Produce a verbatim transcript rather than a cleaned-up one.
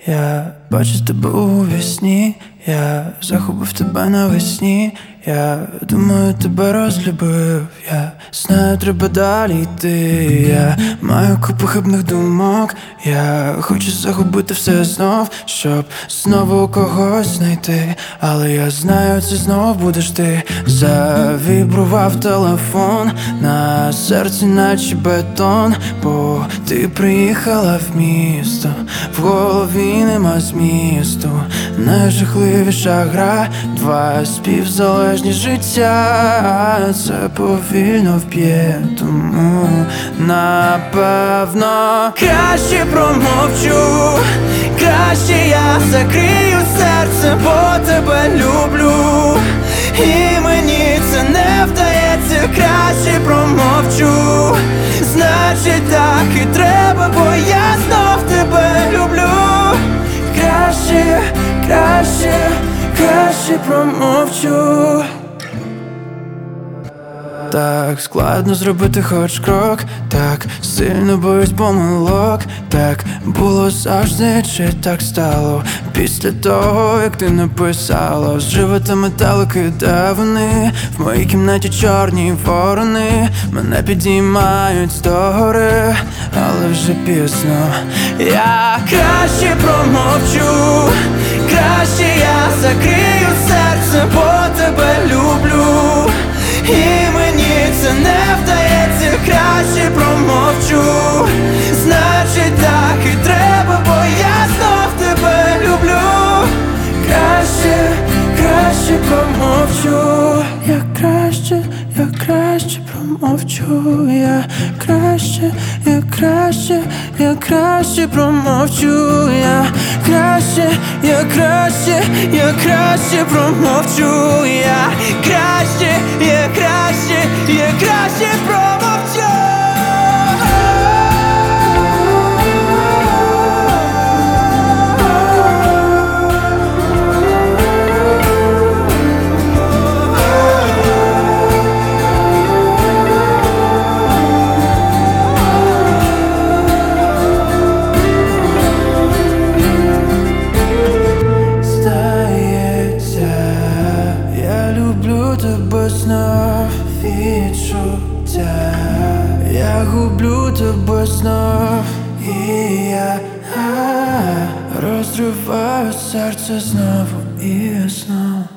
Я бачу тебе у вісні, я захопив тебе навесні. Я думаю, тебе розлюбив. Я знаю, треба далі йти. Я маю купу хибних думок. Я хочу загубити все знов, щоб знову когось знайти. Але я знаю, це знов будеш ти. Завібрував телефон, на серці наче бетон. Бо ти приїхала в місто, в голові нема змісту. Найжахливіша гра, два співзалежні життя. Це повільно вб'є, тому напевно краще промовчу, краще я закрию серце, бо тебе люблю. І мені це не вдається, краще промовчу. Значить так і треба, бо я знов тебе люблю. Краще, краще, краще промовчу. Так складно зробити хоч крок, так сильно боюсь помилок. Так було завжди, чи так стало після того, як ти написала. З живота металики, де вони? В моїй кімнаті чорні ворони мене підіймають догори, але вже пізно. Я краще промовчу, краще я закрию серце, бо тебе люблю. І мені це не вдається, краще промовчу. Значить так і треба, бо я знов тебе люблю. Краще, краще промовчу. Я краще, я краще промовчу. Я краще, я краще, я краще промовчу. Я краще, я краще, я краще промовчу. Я краще, я краще, я краще промовчу. Тебе знов відчуття, я гублю тебе знов. І я а, розриваю серце знову і знову.